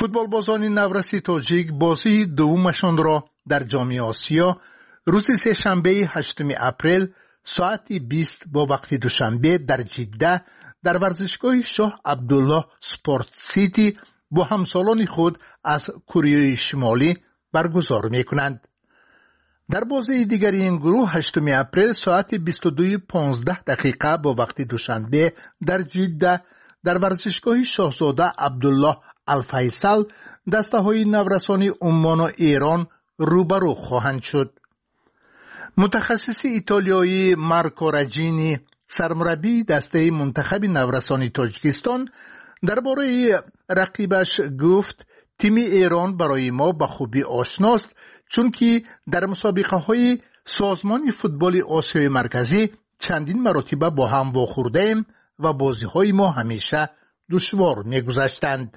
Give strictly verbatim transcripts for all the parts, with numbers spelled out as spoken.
فوتبالبازان نورس تاجیک بازی دومشان را در جام آسیا روز سه‌شنبه هشتم اپریل ساعت بیست با وقت دوشنبه در جده در ورزشگاه شاه عبدالله سپورت سیتی با همسالان خود از کره شمالی برگزار می‌کنند. در بازی دیگر این گروه هشتم اپریل ساعت بیست و دو و پانزده دقیقه با وقت دوشنبه در جده در ورزشگاه شاهزاده عبدالله الفیصل دسته‌های نورسان عمان و ایران روبرو خواهند شد. متخصص ایتالیایی مارکو راجینی سرمربی دسته منتخب نورسان تاجیکستان درباره رقیبش گفت تیم ایران برای ما به خوبی آشناست، چون که در مسابقه های سازمان فوتبال آسیای مرکزی چندین مرتبه با هم واخوردیم و بازی های ما همیشه دشوار می گذشتند.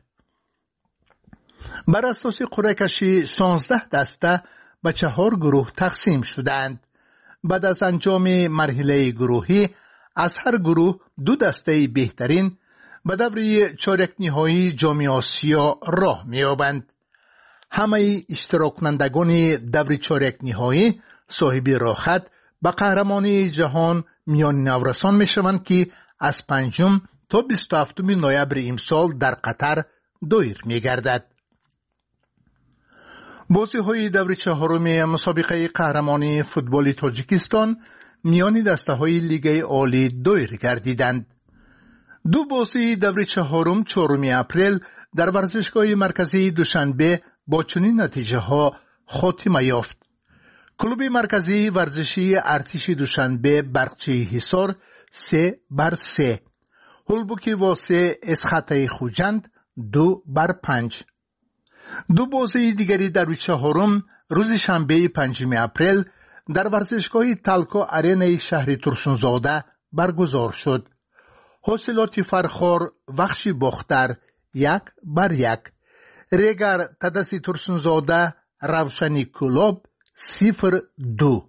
بر اساس قرعه کشی شانزده دسته به چهار گروه تقسیم شدند. بعد از انجام مرحله گروهی از هر گروه دو دسته بهترین به دور چهارک نهایی جام آسیا راه می‌یابند. همه اشتراک کنندگان دور چهارک نهایی صاحب راحت به قهرمانی جهان میان نورسان میشوند که از پنجم تا بیست و هفتم نوامبر امسال در قطر دایر میگردد. بازی های دور چهارم مسابقه قهرمانی فوتبال تاجیکستان میان دسته های لیگ عالی دایر گردیدند. دو بازی دور چهارم چهارم اپریل در ورزشگاه مرکزی دوشنبه با چنین نتیجه ها خاتمه یافت. کلوب مرکزی ورزشی ارتش دوشنبه برقچی حصار سه بر سه، هولبوکی واسه اسخطه خوجند دو بر پنج. دو بازی دیگری در چهارم روز شنبه پنجم اپریل در ورزشگاه تالکو آرینای شهر ترسونزاده برگزار شد. حاصلات فرخار وخشی باختر یک بر یک، ریگر تدسی ترسونزاده روشنی کلوب صفر دو.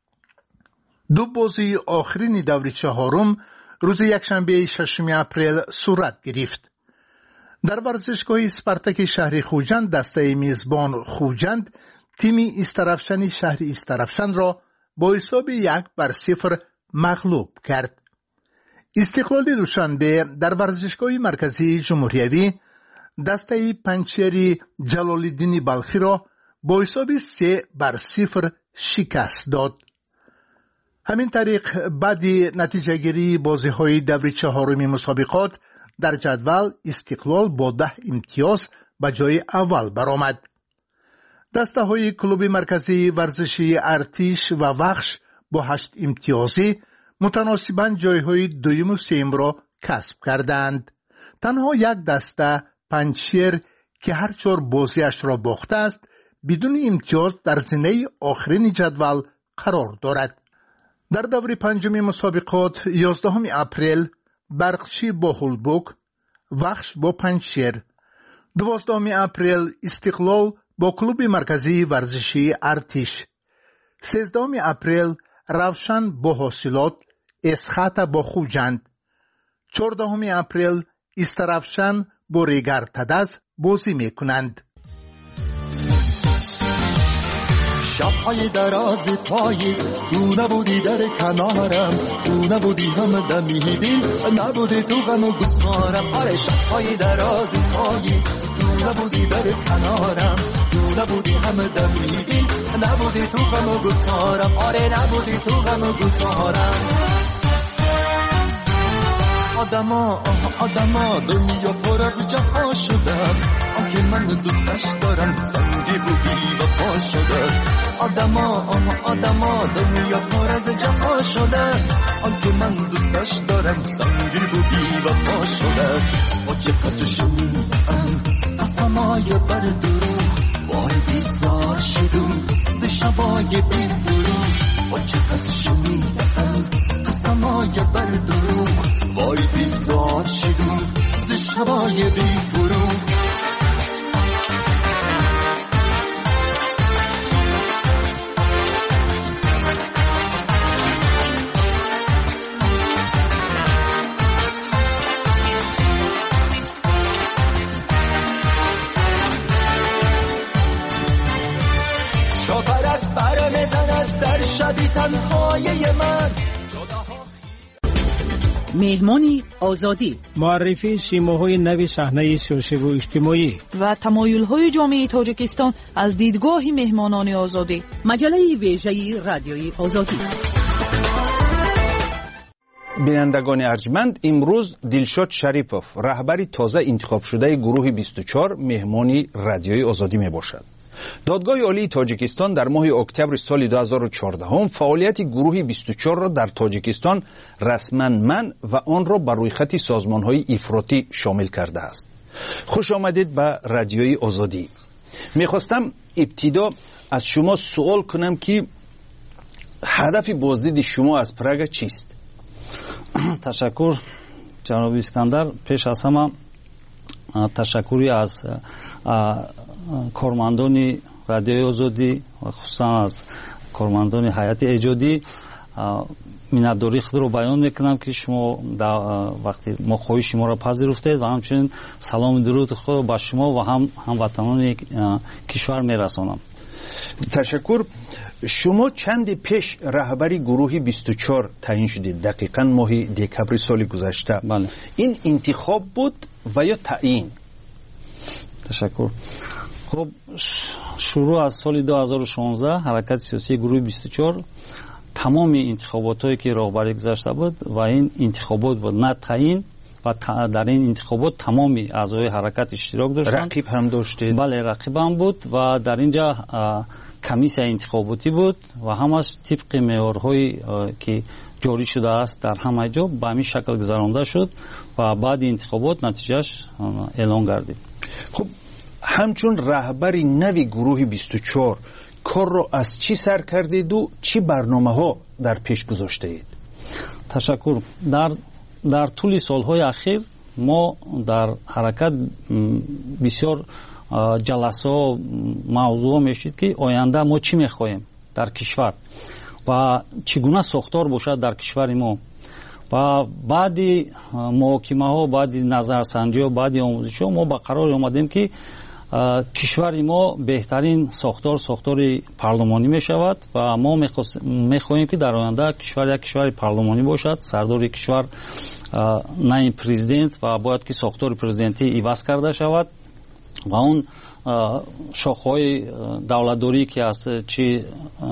دو بازی آخرین دور چهارم روز یکشنبه ششم اپریل صورت گرفت. در ورزشگاه اسپارتاک شهر خوجند دسته میزبان خوجند تیم استرافشن شهر استرافشن را با حساب یک بر صفر مغلوب کرد. استقلال دوشنبه در ورزشگاه مرکزی جمهوریوی دسته پنچری جلالالدین بلخی را با حساب سه بر صفر شکست داد. همین طریق بعد نتیجه گیری بازی های دور چهارم مسابقات در جدول استقلال با ده امتیاز به جای اول برآمد. دسته های کلوب مرکزی ورزشی ارتش و وخش با هشت امتیازی متناسباً جایهای دوم و سوم را کسب کردند. تنها یک دسته پنچیر که هر چهار بازیش را باخته است بدون امتیاز در زینه آخرین جدول قرار دارد. در دور پنجم مسابقات یازدهم اپریل برقچی با هولبوک، وخش با پنچیر. دوازدهم اپریل استقلال با کلوب مرکزی ورزشی ارتش. سیزدهم اپریل روشن با حاصلات اسخط با خوجند. چهاردهم اپریل استرافشن با ریگر تدز بازی می کنند. شب‌های دراز پاییز تو نبودی در کنارم، تو نبودی هم دمیدین، نبودی تو غم و گسارم. آره شب‌های دراز پاییز تو نبودی در کنارم، تو نبودی هم دمیدین، نبودی تو غم و گسارم. آره نبودی تو غم و گسارم. آدما آدما دنیا پر از جفا شده است، آنکه من دوستش دارم سنگی و بی وفا شده است. آدما آدما دنیا پر از جفا شده است، آنکه من دوستش دارم سنگی و بی وفا شده است. با چقدر شنیدم قسمای بر دروغ، وای بیزار شدم ز شبای بی فروغ. با چقدر شنیدم قسمای بر دروغ، وای بیزار شدم ز شبای بی فروغ. بودی تنهای من. مهمانی آزادی، معرفی سیماهای نوی صحنه سیاسی و اجتماعی و تمایل‌های جامعه تاجیکستان از دیدگاه مهمانان آزادی. مجله ویژه رادیوی آزادی. بینندگان ارجمند، امروز دلشاد شریپов رهبر تازه انتخاب شده گروه بیست و چهار مهمانی رادیوی آزادی می باشد. دادگاه عالی تاجیکستان در ماه اکتبر سال دو هزار و چهارده هم فعالیت گروه بیست و چهار را در تاجیکستان رسما منع و آن را بر روی خط سازمان‌های افراطی شامل کرده است. خوش آمدید به رادیوی آزادی. می‌خواستم ابتدا از شما سوال کنم که هدف بازدید شما از پراگ چیست؟ تشکر جناب اسکندر. پیش از همه تشکری از کارمندان رادیوی آزادی و خصوصا از کارمندان هیئت ایجادی منتداری خود رو بیان میکنم که شما وقتی ما خواهش شما را پذیرفتید و همچنین سلام درود خود با شما و هم هموطنان کشور میرسانم. تشکر. شما چند پیش رهبری گروه بیست و چهار تعیین شدید، دقیقاً ماه دکبر سال گذشته. بله. این انتخاب بود و یا تعیین؟ تشکر. خب شروع از سال دو هزار و شانزده حرکت سیاسی گروه بیست و چهار تمام انتخابات هایی که راهبری گذاشته بود و این انتخابات بود نه تعیین و در این انتخابات تمامی اعضای حرکت اشتراک داشتند. رقیب هم داشتید؟ بله رقیب هم بود و در اینجا کمیسیون انتخاباتی بود و همش طبق معیارهایی که جاری شده است در همه جا به همین شکل گذرانده شد و بعد انتخابات نتیجهش اعلان گردید. خب همچون رهبری نوی گروه بیست و چهار کار رو از چی سر کردید و چی برنامه ها در پیش گذاشته اید؟ تشکر. در در طول سالهای اخیر ما در حرکت بسیار جلسه و موضوع میشید که آینده ما چی میخواهیم در کشور و چگونه ساختار باشد در کشور ما و بعدی محاکمه ها، بعدی نظرسنجی ها، بعدی آموزش ها ما با قرار آمدیم که کشور ما بهترین ساختار ساختار پارلمانی می شود و ما می خواهیم که در آینده کشور یک کشور پارلمانی باشد. سردار کشور نه پرزیدنت و باید که ساختار پرزیدنتی عوض کرده شود و اون شاخه‌های دولتداری که است چی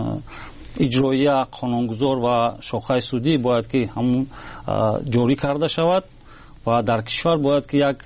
اجرایی قانونگذار و شاخه سودی باید که همون جاری کرده شود و در کشور باید که یک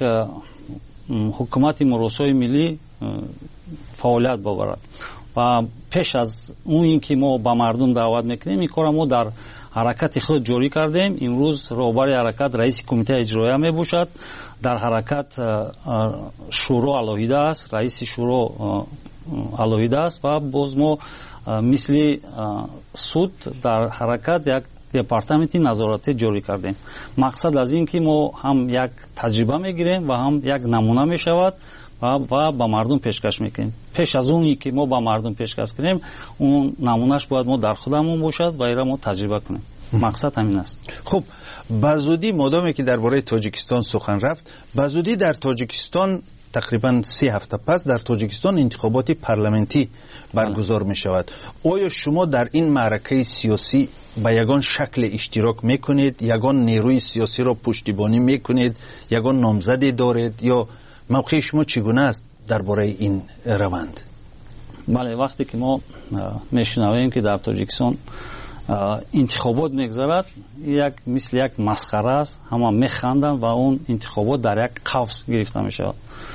حکومت مراسای ملی فعالیت ببرد و پیش از اون اینکه ما با مردم دعوت میکنیم این کار ما در حرکت خود جاری کردیم. امروز رهبر حرکت رئیس کمیته اجرایی می باشد. در حرکت شورا علاوه است، رئیس شورا علاوه است و باز ما مثل سود در حرکت یک دپارتمنتی نظارتی جاری کردیم. مقصد از این که ما هم یک تجربه میگیریم و هم یک نمونه میشود و و با مردم پیشکش میکنیم. پیش از اونی که ما با مردم پیشکش کنیم اون نمونهش باید ما در خودمون باشد و ایرا ما تجربه کنیم. مقصد همین است. خب بزودی مادامی که درباره تاجیکستان سخن رفت، بزودی در تاجیکستان تقریبا سه هفته پس در تاجیکستان انتخابات پارلمانتی برگزار می شود. آیا شما در این معرکه سیاسی به یگان شکل اشتراک میکنید، یگان نیروی سیاسی را پشتیبانی میکنید، یگان نامزدی دارید یا موقع شما چگونه است درباره این روند؟ بله، وقتی که ما میشنویم که در تاجیکستان انتخابات میگذرد یک مثل یک مسخره است، همه میخندند و اون انتخابات در یک قفس گرفته میشه.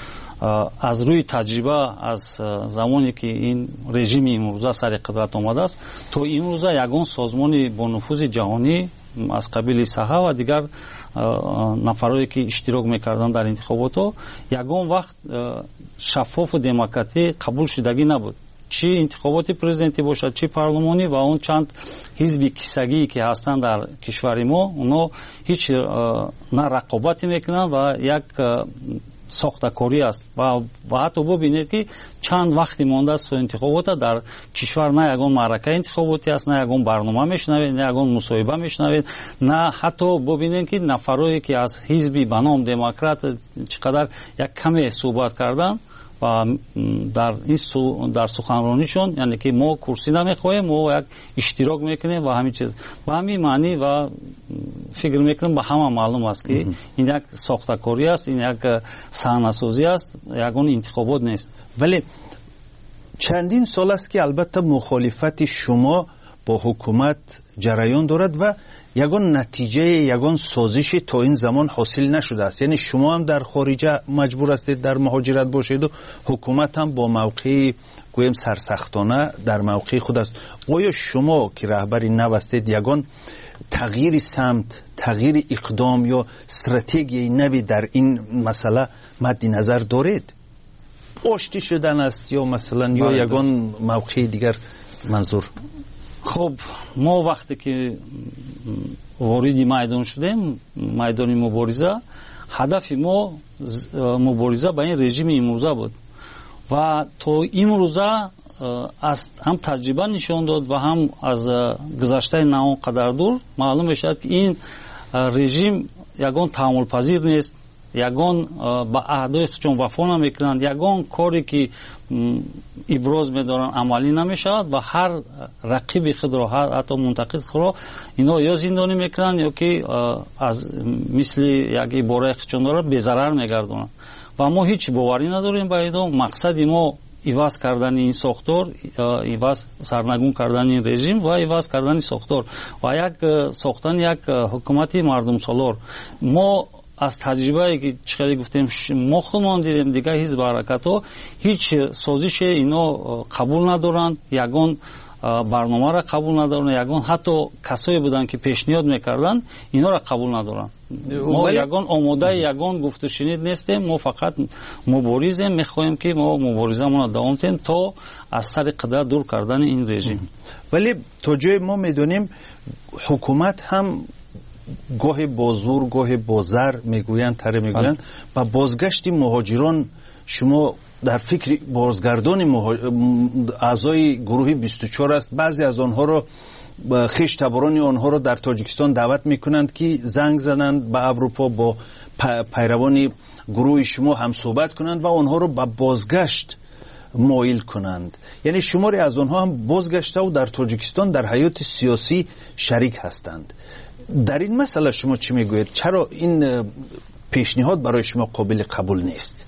از روی تجربه از زمانی که این رژیم امروزه سر قدرت آمده است تا امروزه یگان سازمان با نفوذ جهانی از قبیل صحه و دیگر نفرایی که اشتراک میکردن در انتخابات ها یگان وقت شفاف و دموکراتی قبول شدگی نبود، چی انتخابات پرزیدنتی باشد چی پارلمانی و اون چند حزب کیسگی که هستند در کشور ما اونا هیچ نه رقابتی میکنن و یک ساختکاری است و و حتی ببینید که چند وقتی مانده است انتخابات در کشور نه یگان معرکه انتخاباتی است، نه یگان برنامه میشنوید، نه یگان مصاحبه میشنوید، نه حتی ببینید که نفرایی که از حزبی به نام دموکرات چقدر یک کمی صحبت کردن و در این در سخنرانیشون، یعنی که ما کرسی نمیخوایم، ما یک اشتراک میکنیم و همین چیز و همین معنی و فکر میکنم به همه معلوم است که این یک ساختکاری است، این یک صحنه‌سازی است، یگان انتخابات نیست. ولی چندین سال است که البته مخالفت شما با حکومت جریان دارد و یگان نتیجه یگان سازش تا این زمان حاصل نشده است. یعنی شما هم در خارج مجبور هستید در مهاجرت باشید و حکومت هم با موقع گویم سرسختانه در موقع خود است. آیا شما که رهبری نو هستید یگان تغییر سمت، تغییر اقدام یا استراتژی نوی در این مسئله مد نظر دارید؟ آشتی شدن است یا مثلا یا یگان موقع دیگر منظور؟ خب ما وقتی که وارد میدان شدیم، میدان مبارزه، هدف ما مبارزه با این رژیم امروزه بود و تا امروزه از هم تجربه نشان داد و هم از گذشته نه قدر دور معلوم میشد که این رژیم یگان تحمل پذیر نیست، یگان با عهدهای خودشون وفا نمیکنند، یگان کاری که ابراز میدارن عملی نمیشود و هر رقیب خود را، هر حتی منتقد خود را اینا یا زندانی میکنند یا که از مثل یک عباره خودشون را به ضرر میگردونند و ما هیچ باوری نداریم با اینا. مقصد ما ایواز کردن این ساختار، ایواز سرنگون کردن این رژیم و ایواز کردن ساختار و یک ساختن یک حکومت مردم سالار. ما از تجربه که چقدر گفتیم ما خودمان دیدیم دیگه حزب حرکت ها هیچ سازش اینا قبول ندارند، یگان برنامه را قبول ندارند، یگان حتی کسایی بودن که پیشنهاد میکردن اینا را قبول ندارند. ما یگان آماده یگان گفت و شنید نیستیم، ما فقط مبارزیم، میخوایم که ما مبارزمون را دوام دهیم تا از سر قدرت دور کردن این رژیم. ولی تا جای ما میدونیم حکومت هم گاه با زور گاه با زر میگویند تره میگویند با بازگشت مهاجران شما در فکر بازگردان اعضای گروه بیست و چهار است. بعضی از آنها را خویش تباران آنها را در تاجیکستان دعوت میکنند که زنگ زنند به اروپا با پیروان گروه شما هم صحبت کنند و آنها را به بازگشت مایل کنند. یعنی شماری از آنها هم بازگشته و در تاجیکستان در حیات سیاسی شریک هستند. در این مسئله شما چی میگوید؟ چرا این پیشنهاد برای شما قابل قبول نیست؟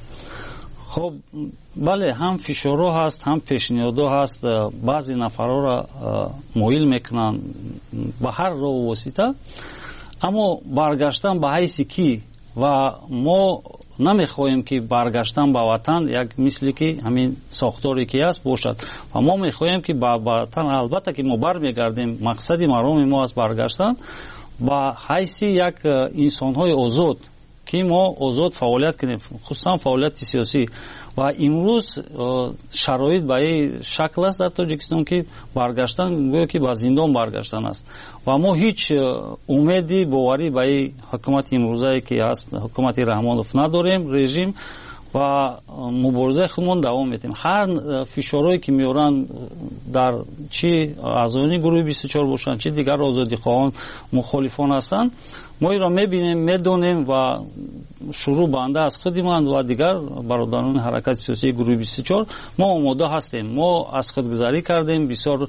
خب بله، هم فشارها هست هم پیشنهادها هست. بعضی نفرها را مایل میکنن به هر راه و واسطه، اما برگشتن به حیثی کی و ما نمیخواهیم که برگشتن به وطن یک مثلی که همین ساختاری که است باشد و ما میخواهیم که به وطن البته که ما برمیگردیم، مقصد مرام ما است برگشتن به حیثی یک انسانهای آزاد که ما آزاد فعالیت کنیم، خصوصا فعالیت سیاسی. و امروز شرایط به این شکل است در تاجیکستان که برگشتن گویا که به زندان برگشتن است و ما هیچ امیدی باوری به این حکومت امروزی که هست حکومت رحمانوف نداریم رژیم و مبارزه خودمون دوام میدیم. هر فشارهایی که میارن در چی اعضای گروه بیست و چهار باشن چی دیگر آزادی خواهان مخالفان هستند، ما این را میبینیم میدونیم و شروع بنده از خودمان و دیگر برادران حرکت سیاسی گروه بیست و چهار ما آماده هستیم. ما از خودگذری کردیم، بسیار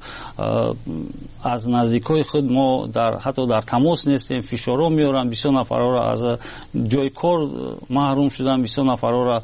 از نزدیکای خود ما در حتی در تماس نیستیم، فشارها میارن، بسیار نفرها را از جای کار محروم شدن، بسیار نفرها را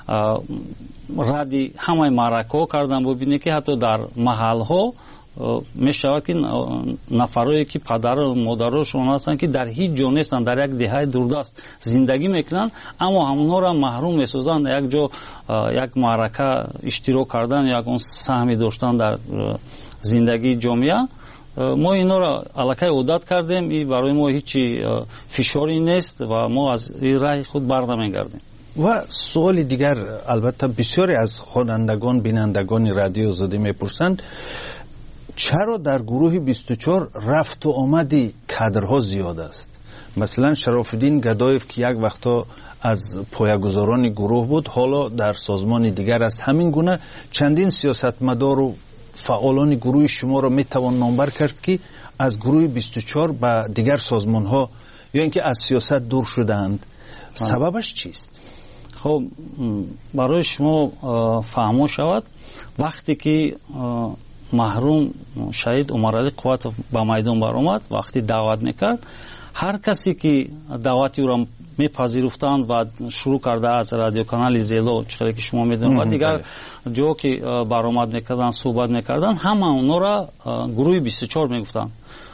ردی همه معرکه کردن. ببینید که حتی در محل ها می شود که نفرایی که پدر و مادرشون هستن که در هیچ جا نیستن، در یک دهه دوردست زندگی میکنن، اما همونها را محروم میسازن یک جا یک معرکه اشتراک کردن یا اون سهمی داشتن در زندگی جامعه. ما اینا را الکی عادت کردیم، این برای ما هیچی فشاری نیست و ما از این راه خود برنمیگردیم. و سوال دیگر، البته بسیاری از خوانندگان بینندگان رادیو آزادی میپرسند چرا در گروه بیست و چهار رفت و آمدی کادرها زیاد است؟ مثلا شرافالدین گدایف که یک وقتا از پایه‌گذاران گروه بود حالا در سازمان دیگر است. همین گونه چندین سیاستمدار و فعالان گروه شما را میتوان نامبر کرد که از گروه بیست و چهار به دیگر سازمان ها یا اینکه از سیاست دور شدند. سببش چیست؟ خب برای شما فهمو شود وقتی که محروم شهید عمرعلی قواتов ба майдон баромад, вақти даъват мекард, ҳар касе ки даъвати ӯро мепазируфтанд ва шурӯъ карда аз радиоканали зело, чиқдре ки шумо медонед, ва дигар ҷо ки баромад мекарданд, суҳбат мекарданд, ҳама онҳоро гурӯҳи бисту чор мегуфтанд.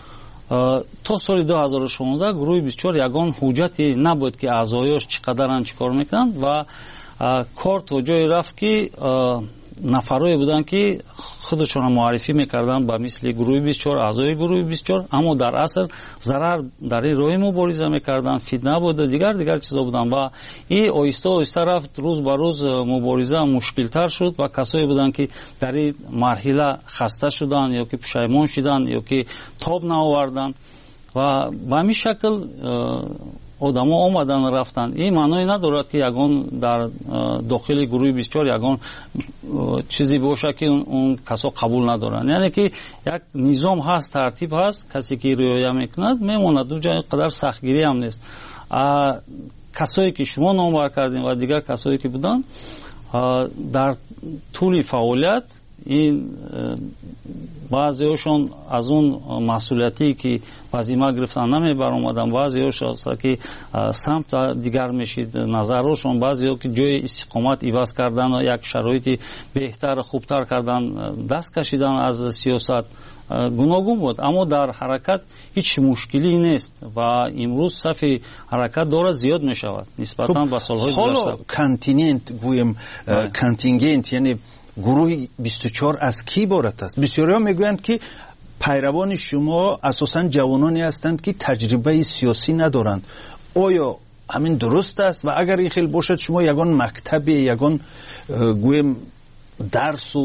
то соли ду ҳазору шонздаҳ гурӯҳи бисту чор ягон ҳуҷҷате набуд ки аъзоёш чӣ қадаранд, чӣ кор мекунанд, ва кор то ҷое рафт ки нафарое буданд ки худашонро муаррифӣ мекарданд ба мисли гурӯҳи бисту чор, аъзои гурӯҳи бисту чор, аммо дар асл зарар дар ин роҳи мубориза мекарданд, фитна буд, дигар дигар чизо буданд ва ин оҳиста оҳиста рафт, рӯз ба рӯз мубориза мушкилтар шуд ва касое буданд ки дар ин марҳила хаста шуданд ё ки пушаймон шуданд ё ки тоб наоварданд ва ба ҳамин шакл одамо омадан рафтанд. ин маъное надорад ки ягон дар дохили гурӯҳи бисту чор ягон чизе бошад ки он касо қабул надоранд. яъне ки як низом ҳаст, тартиб ҳаст, касе ки риоя мекунад мемонад, ҷо қадар сахтгирӣ ҳам нест. касое ки шумо номбар кардем ва дигар касое ки буданд дар тӯли фаъолият, ин баъзеҳошон аз он масъулиятие ки вазима гирифтан намебаромаданд, баъзеҳошон ки самта дигар мешид назарҳошон, баъзеҳо ки ҷои истиқомат иваз кардан, як шароити беҳтар хубтар кардан, даст кашидан аз сиёсат гуногун буд, аммо дар ҳаракат ҳеҷ мушкилӣ нест ва имрӯз сафи ҳаракат дора зиёд мешавад нисбатан ба солҳои гузашта. ҳоло континент гӯем, контингент, яъне гурӯҳи бисту чор аз кӣ иборат аст? бисёриҳо мегӯянд ки пайравони шумо асосан ҷавононе ҳастанд ки таҷрибаи сиёсӣ надоранд. оё ҳамин дуруст аст? ва агар ин хел бошад, шумо ягон мактабе, ягон гӯем дарсу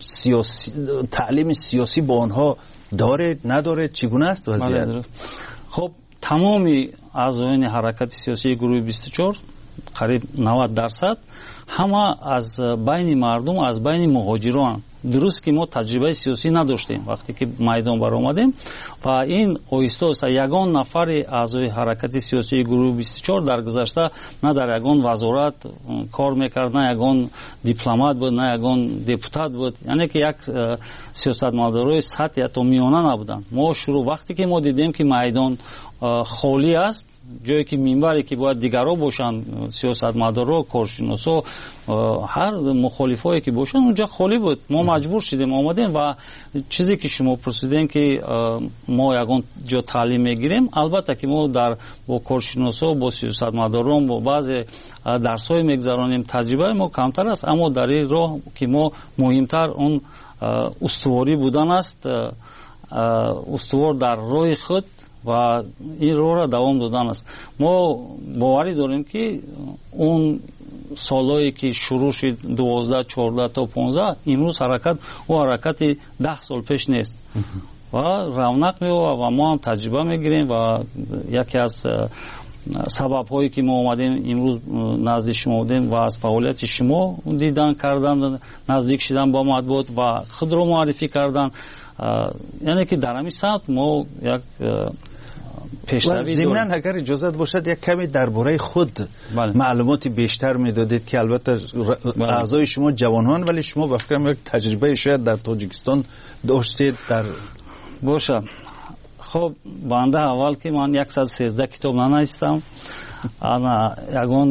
таълими сиёсӣ бо онҳо доред, надоред? чӣ гуна аст вазъият? хоб тамоми аъзоёни ҳаракати сиёсии гурӯҳи бисту чор, қариб навад дарсад, ҳама аз байни мардум, аз байни муҳоҷирон. дуруст ки мо таҷрибаи сиёсӣ надоштем вақте ки майдон баромадем ва ин оҳиста оҳиста ягон нафари аъзои ҳаракати сиёсии гурӯҳи бисту чор дар гузашта на дар ягон вазорат кор мекард, на ягон дипломат буд, на ягон депутат буд, яъне ки як сиёсатмадорои сатҳи ҳатто миёна набуданд. мо шурӯъ вақте ки мо дидем ки майдон холӣ аст, ҷое ки минбаре ки бояд дигаро бошанд, сиёсатмадоро, коршиносо, ҳар мухолифое ки бошанд, унҷа холӣ буд. мо маҷбур шудем омадем ва чизе ки шумо пурсидем ки мо ягон ҷо таълим мегирем, албатта ки мо дар бо коршиносо, бо сиёсатмадорон, бо баъзе дарсҳое мегзаронем, таҷрибаи мо камтар аст, аммо дар ин роҳ ки мо муҳимтар он устуворӣ будан аст, устувор дар роҳи худ ва ин роҳро давом додан аст. мо боварӣ дорем ки он солҳое ки шурӯъ шуд дувоздаҳ, чордаҳ то понздаҳ, имрӯз ҳаракат ӯ ҳаракати даҳ сол пеш нест ва равнақ меёбад ва мо ҳам таҷриба мегирем ва яке аз сабабҳое ки мо омадем имрӯз назди шумо будем ва аз фаъолияти шумо дидан кардан, наздик шудан ба матбуот ва худро муаррифӣ кардан, яъне ки дар ҳамин самт мо як ضمناً اگر اجازت باشد یک کمی درباره خود معلوماتی بیشتر میدادید که البته اعضای شما جوانان، ولی شما به فکرم یک تجربه شاید در تاجیکستان داشتید. در باشه خب بنده اول که من صد و سیزده کتاب ننوشتم، انا یگان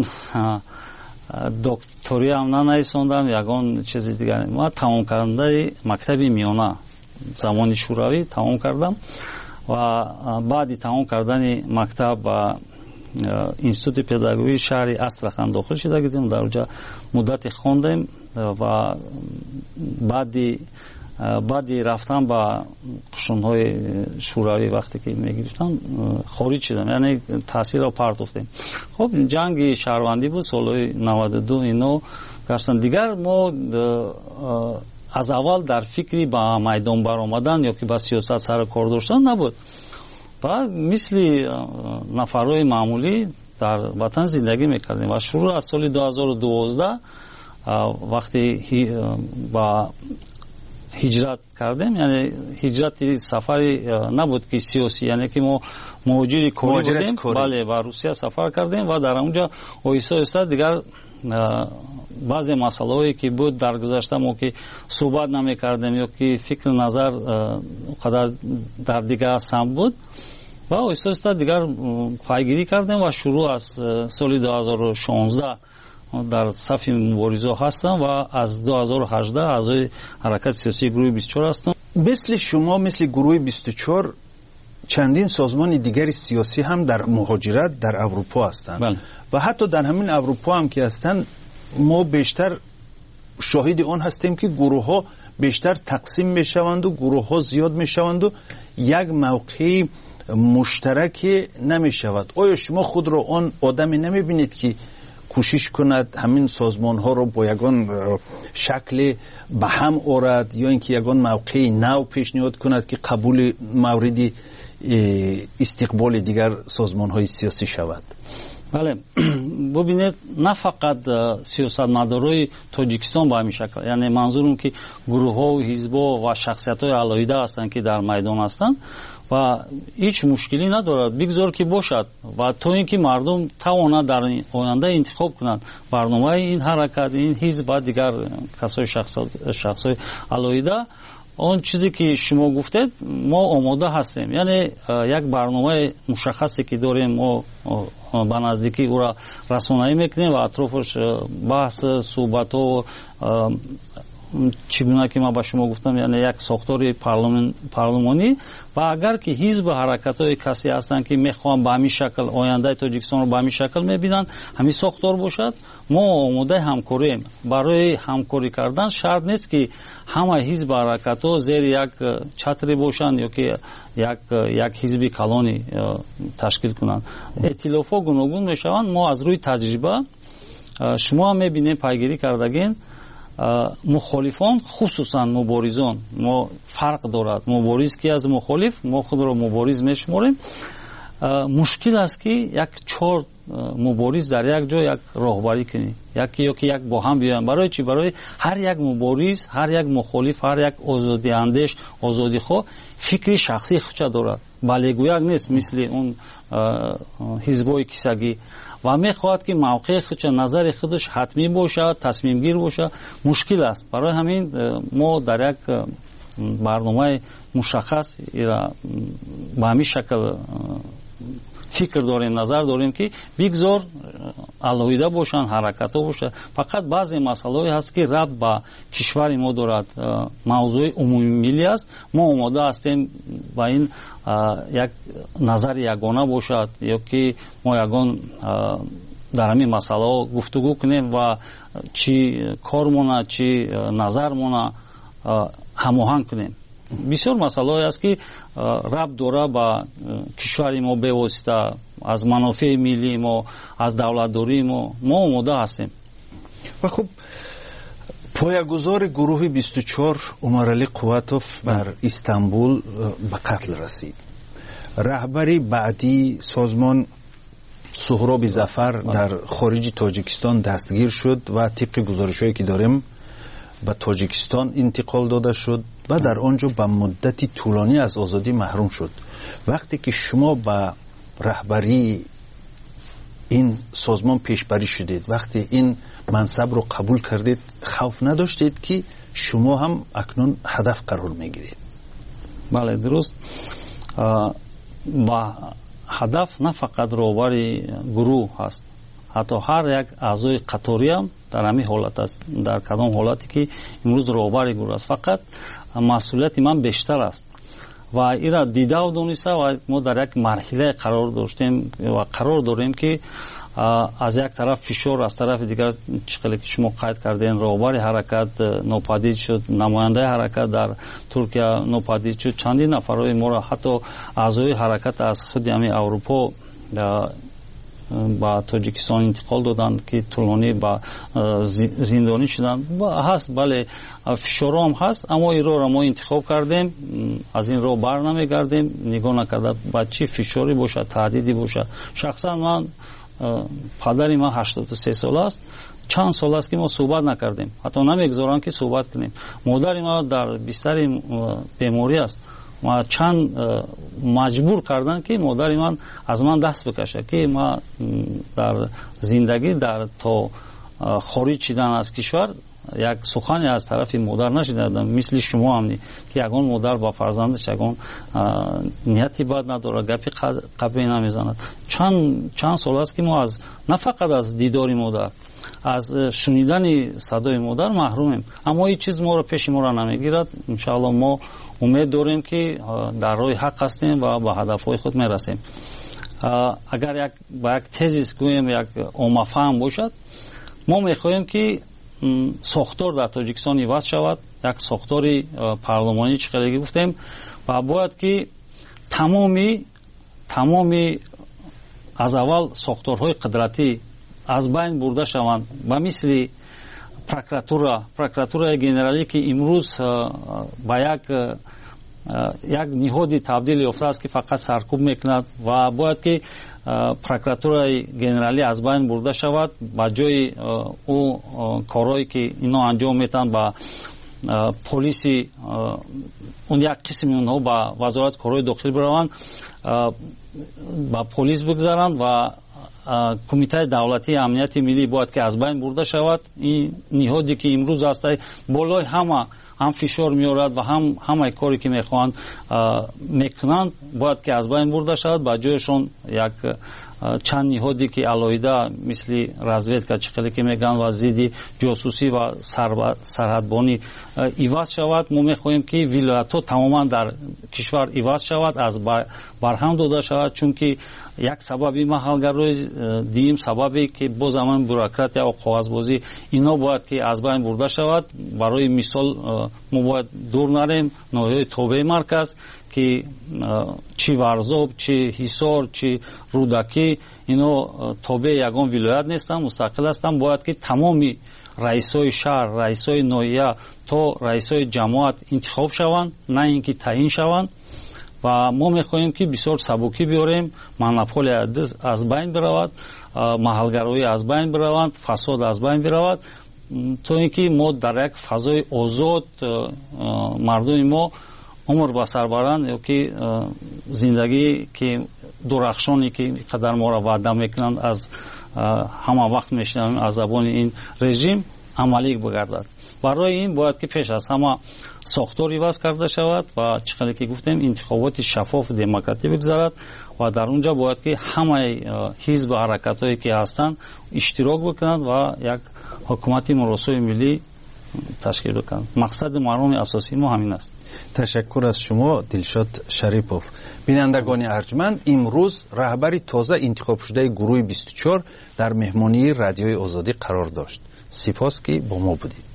دکتری هم ننوشتم، یگان چیز دیگه. ما تمام کننده مکتب میانه زمانی شوروی تمام کردم و بعدی تمام کردن مکتب و اینستیتوت پداگوژی شهر استراخان داخل شده بودیم، در اونجا مدت خواندیم و بعدی بعدی رفتم با قشون‌های شوروی وقتی که میگرفتم خارج شدم، یعنی تاثیر رو پرداختیم. خب جنگ شهروندی بود سال نود و دو اینو گشتن. دیگر ما از اول در فکری با میدان برآمدن یا که با سیاست سر کار داشتن نبود و مثل نفرای معمولی در وطن زندگی میکردیم و شروع از سال دو هزار و دوازده وقتی با هجرت کردیم، یعنی هجرت سفری نبود که سیاسی، یعنی که ما مهاجر کاری بودیم، بله، و روسیه سفر کردیم و در اونجا آهسته آهسته دیگر баъзе масъалаҳое ки буд дар гузашта мо ки суҳбат намекардем ё ки фикру назар қадар дар дигар самт буд ва оҳиста оҳиста дигар пайгирӣ кардем ва шурӯъ аз соли дуҳазору шонздаҳ дар сафи мубориза ҳастам ва аз дуҳазору ҳаждаҳ аъзои ҳаракати сиёсии гурӯҳи бисту чор ҳастам. мисли шумо мисли гурӯҳи бисту чор чандин созмони дигари сиёсӣ ҳам дар муҳоҷират дар аврупо ҳастанд ва ҳатто дар ҳамин аврупо ҳам ки ҳастанд мо бештар шоҳиди он ҳастем ки гурӯҳҳо бештар тақсим мешаванду гурӯҳҳо зиёд мешаванду як мавқеи муштараке намешавад. оё шумо худро он одаме намебинед ки кӯшиш кунад ҳамин созмонҳоро бо ягон шакле ба ҳам орад ё ин ки ягон мавқеи нав пешниҳод кунад ки қабули мавриди истиқболи дигар созмонҳои сиёсӣ шавад? бале бубинед на фақат сиёсатмадорои тоҷикистон ба ҳамин шакл, яъне манзурам ки гурӯҳҳо ҳизбҳо ва шахсиятҳои алоҳида ҳастанд ки дар майдон ҳастанд ва ҳеҷ мушкилӣ надорад, бигзор ки бошад ва то ин ки мардум тавонад дар оянда интихоб кунад барномаи ин ҳаракат, ин ҳизб ва дигар касои шахсҳои алоҳида. он чизе ки шумо гуфтед мо омода ҳастем, яъне як барномаи мушаххасе ки дорем мо ба наздикӣ ӯро расонавӣ мекунем ва атрофаш баҳс суҳбатҳо чӣ гуна ки ман ба шумо гуфтам, яъне як сохтори парлумонӣ ва агар ки ҳизбу ҳаракатҳои касе ҳастанд ки мехоҳанд ба ҳамин шакл ояндаи тоҷикистонро ба ҳамин шакл мебинанд, ҳамин сохтор бошад, мо омодаи ҳамкорем. барои ҳамкорӣ кардан шарт нест ки ҳама ҳизбу ҳаракатҳо зери як чатре бошанд ё ки як як ҳизби калони ташкил кунанд. эътилофҳо гуногун мешаванд. мо аз рӯи таҷриба шумо ҳам мебинем, пайгирӣ кардагин, мухолифон хусусан муборизон, мо фарқ дорад. мубориз ки аз мухолиф, мо худро мубориз мешуморем. мушкил аст ки як чор мубориз дар як ҷо як роҳбарӣ кунӣ, яке ё ки як бо ҳам биёянд. барои чӣ? барои ҳар як мубориз, ҳар як мухолиф, ҳар як озодиандеш, озодихоҳ фикри шахсии худша дорад, балегӯяк нест мисли он ҳизбҳои кисагӣ ва мехоҳад ки мавқеи худша, назари худаш ҳатмӣ бошад, тасмимгир бошад. мушкил аст. барои ҳамин мо дар як барномаи мушаххас ба ҳамин шакл фикр дорем, назар дорем ки бигзор алоҳида бошанд, ҳаракатҳо бошанд. фақат баъзе масъалаҳое ҳаст ки рабт ба кишвари мо дорад, мавзӯи умумимиллӣ аст. мо омода ҳастем ба ин як назари ягона бошад ё ки мо ягон дар ҳамин масъалаҳо гуфтугӯ кунем ва чӣ кормона чӣ назармона ҳамоҳанг кунем. бисёр масъалаҳое аст ки рабт дора ба кишвари мо бевосита, аз манофеи миллии мо, аз давлатдории мо. мо омода ҳастем. ва хуб, поягузори гурӯҳи бисту чор Умаралӣ Қувватов дар Истанбул ба қатл расид. раҳбари баъдии созмон Суҳроби Зафар дар хориҷи Тоҷикистон дастгир шуд ва тибқи гузоришҳое ки дорем ба Тоҷикистон интиқол дода шуд ва дар он ҷо ба муддати тӯлонӣ аз озодӣ маҳрум шуд. вақте ки шумо ба раҳбарии ин созмон пешбарӣ шудед, вақте ин мансабро қабул кардед, хавф надоштед ки шумо ҳам акнун ҳадаф қарор мегиред? бале, дуруст. ба ҳадаф на фақат роҳбари гурӯҳ ҳаст, ҳатто ҳар як аъзои қаторӣ ҳам дар ҳамин ҳолат аст, дар кадом ҳолате ки имрӯз роҳбари гурӯҳ аст. фақат масъулияти ман бештар аст ва ира дидау дониста ва мо дар як марҳилае қарор доштем ва қарор дорем ки аз як тараф фишор, аз тарафи дигар чиқале ки шумо қайд кардем, роҳбари ҳаракат нопадид шуд, намояндаи ҳаракат дар Туркия нопадид шуд. чандин нафарои моро ҳатто аъзои ҳаракат аз худи ҳамин Аврупо ба Тоҷикистон интиқол доданд ки тӯлонӣ ба зиндонӣ шуданд. ҳаст, бале, фишорҳо ҳам ҳаст, аммо ин роҳро мо интихоб кардем, аз ин роҳ бар намегардем, нигоҳ накарда ба чӣ фишорӣ бошад, таҳдиди бошад. шахсан ман, падари ман ҳаштоду се сола аст, чанд сол аст ки мо суҳбат накардем, ҳатто намегузоранд ки суҳбат кунем. модари ман дар бистари беморӣ аст. ма чанд маҷбур кардан ки модари ман аз ман даст бикашад ки ма дар зиндагӣ дар то خارج شدن از کشور یک سخنی از طرف مادر نشنیدم، مثل شما هم که یگان مادر با فرزندش یگان نیتی بد نداره، گپی قبی نمیزند. چند چند سال است که ما از نه فقط از دیدار مادر، از شنیدن صدای مادر محرومیم، اما این چیز ما رو پیش ما را نمیگیرد. ان شاء الله ما امید داریم که در راه حق هستیم و به هدفهای خود میرسیم. اگر یک با یک تزیس گویم یک عامه‌فهم باشد، ما میخواهیم که ساختار در تاجیکستان عوض شود، یک ساختار پارلمانی چقدر گفتیم و باید که تمامی تمامی از اول ساختارهای قدرتی از بین برده شوند و مثل پروکراتورا پروکراتورای گنرالی که امروز با یک یک نهادی تبدیل یافته است که فقط سرکوب میکند و باید که پروکراتورای گنرالی از بین برده شود، با جای او کارهایی که اینا انجام میتن با پلیسی اون یک قسم اونها با وزارت کارهای داخلی بروند، با پلیس بگذارند و کمیته دولتی امنیت ملی باید که از بین برده شود. این نهادی که امروز است بالای همه هم فشار میارد و هم همه کاری که میخوان میکنند باید که از بین برده شود. با جایشون یک چند نهادی که علاوه مثل رزویدکا چقدر که میگن و زیدی جاسوسی و سرحدبانی عوض شود. ما میخواهیم که ولایت‌ها تماما در کشور عوض شود، از برهم داده شود، چون که یک سببی محلگرای دیم سببی که با زمان بوروکرات یا کاغذبازی اینا باید که از بین برده شود. برای مثال ما باید دور نریم ناحیه توبه مرکز که چی ورزاب، چی حصار، چی رودکی، اینا توبه یگان ولایت نیستن، مستقل هستن. باید که تمامی رئیسای شهر، رئیسای ناحیه تا رئیسای جماعت انتخاب شوند، نه اینکه تعیین شوند. و ما میخواهیم که بسیار سبکی بیاریم، مونوپولی از بین برود، محلگرایی از بین برود، فساد از بین برود، تا اینکه ما در یک فضای آزاد مردم ما عمر به سر برند، یا که زندگی که درخشانی که قدر ما را وعده میکنند از همه وقت میشنویم از زبان این رژیم عملی بگردد. برای این باید که پیش از همه ساختار عوض کرده شود و چقدر که گفتیم انتخابات شفاف و دموکراتیک بگذارد و در اونجا باید که همه حزب و حرکت‌هایی که هستند اشتراک بکنند و یک حکومت مراسای ملی تشکیل بکنند. مقصد مردم اساسی ما همین است. تشکر از شما دلشاد شریپوف. بینندگان ارجمند، امروز رهبر تازه انتخاب شده گروه بیست و چهار در مهمانی رادیوی آزادی قرار داشت. سپاس که با ما بودید.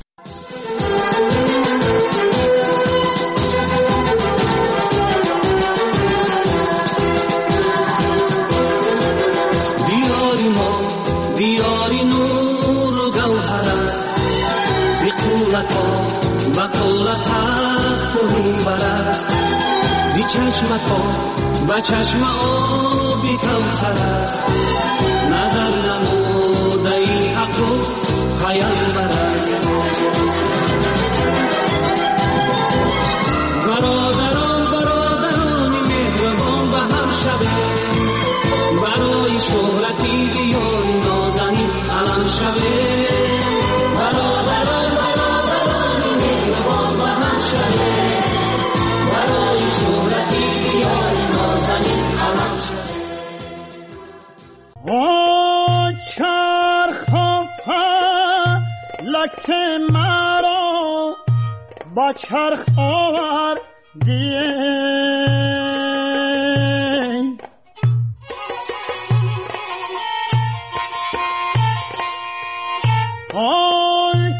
دیاری ما دیاری نور و گوهر است، زی قولت ها و قولت حق پولی برست، زی چشمت ها و چشم آبی کوثر است، نظر نموده ای حق و خیال برست. برادران برادران مهربان به هم شده، برای شهرتی بیاری نازنی علم شده. برادران برادران مهربان به هم شده، برای شهرتی بیاری نازنی علم شده. و چرخ فلک مرا با چرخ آوردی، آی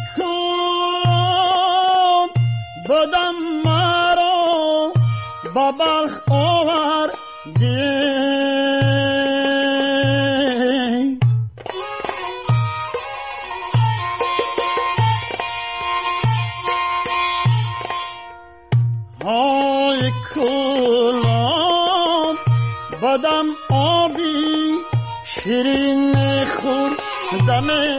کام بدم مرا با بلخ آوردی. آی کلام بدم آبی شیرین خوردم